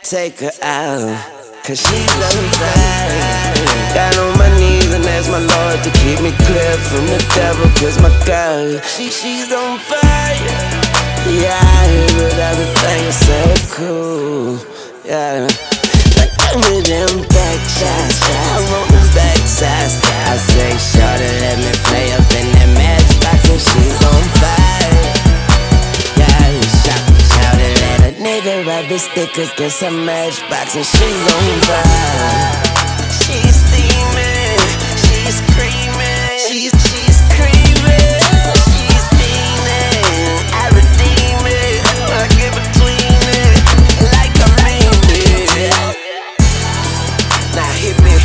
take her out, cause she's on fire. Got on my knees and ask my Lord to keep me clear from the devil, cause my girl, she's on fire. Yeah, I hear it, everything is so cool. Yeah, like give me them back shots, I want them back shots. I say, shorty, let me play up in that matchbox, and she's on fire. Yeah, shorty, let a nigga rub his stick against a matchbox, and she's on fire. She's steaming, she's creaming, she's creaming, she's fiending. I redeem it, I get between it like I mean it. Now hit me.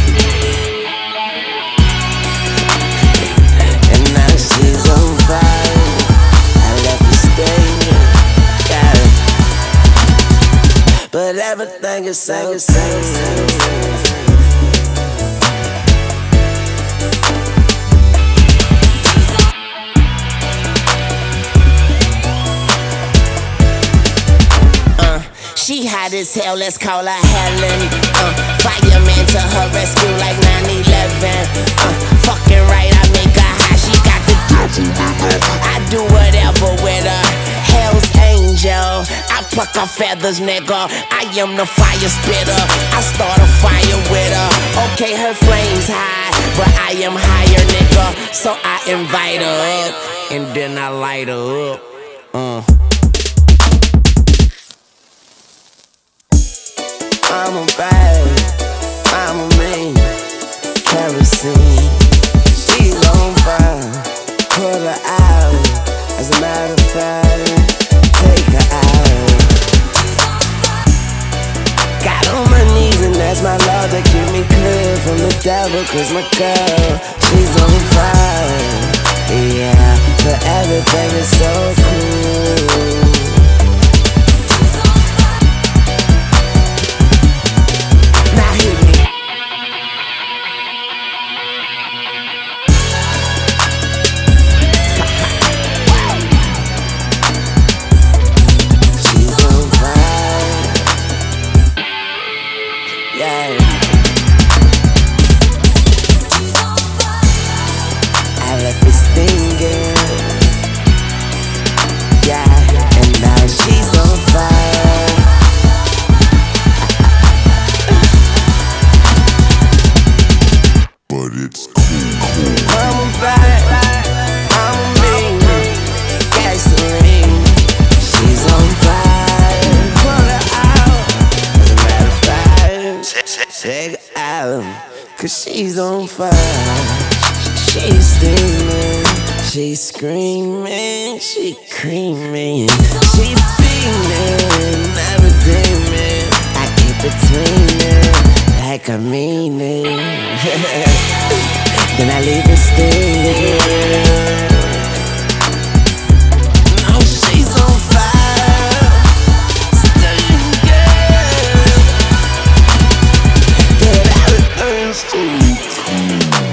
And now she's on fire. I left her staying, yeah. But everything is so she hot as hell, let's call her Helen. Fireman to her rescue like 9/11. Fucking right, I make her high, she got the I do whatever with her. Hell's angel, I pluck her feathers, nigga. I am the fire spitter, I start a fire with her. Okay, her flame's high, but I am higher, nigga. So I invite her up, and then I light her up. I'm a bad, I'm a mean, kerosene. She's on fire, put her out. As a matter of fact, take her out. Got on my knees and ask my Lord to keep me clear from the devil, cause my girl, she's on fire. Yeah, but everything is so cool. Take her out, cause she's on fire. She's steaming, she's screaming, she creaming, she feeling, I redeem it. I get between it, like I mean it. Then I leave it stinging. No, she's on fire, stinging. That everything's too